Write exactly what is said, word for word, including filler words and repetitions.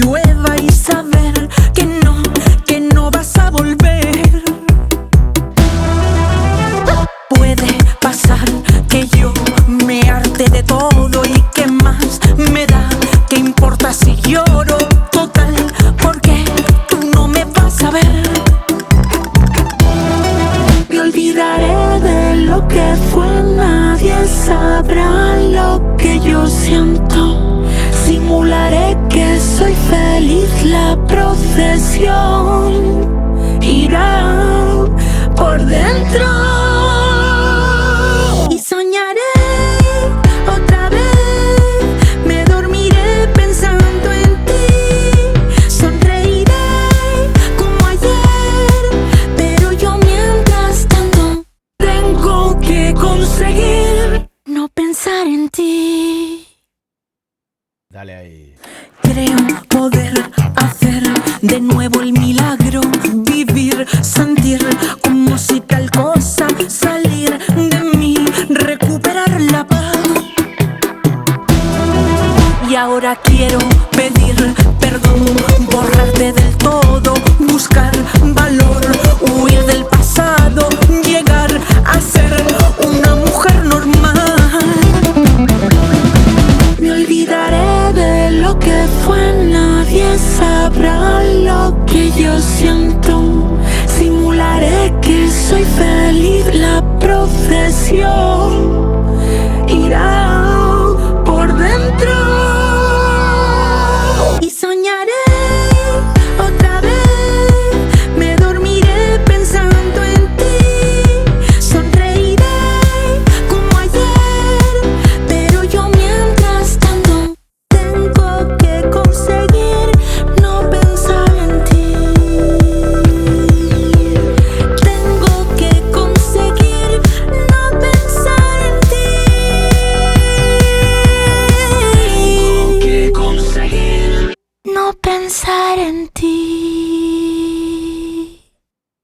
llueva y saber que no, que no vas a volver. Puede pasar que yo me harte de todo y que más me da, ¿qué importa si lloro? Total, porque tú no me vas a ver. Me olvidaré de lo que fue, nadie sabrá lo que yo siento. Simularé que soy feliz, la procesión irá por dentro. Y soñaré otra vez, me dormiré pensando en ti. Sonreiré como ayer, pero yo mientras tanto tengo que conseguir no pensar en ti. Dale ahí. Creo poder hacer de nuevo el milagro, vivir, sentir como si tal cosa, salir de mí, recuperar la paz. Y ahora quiero pedir perdón, borrarte del todo, buscar valor, huir del pasado, llegar a ser una mujer normal. Me olvidaré de lo que fue, nadie sabrá lo que yo siento. Simularé que soy feliz, la procesión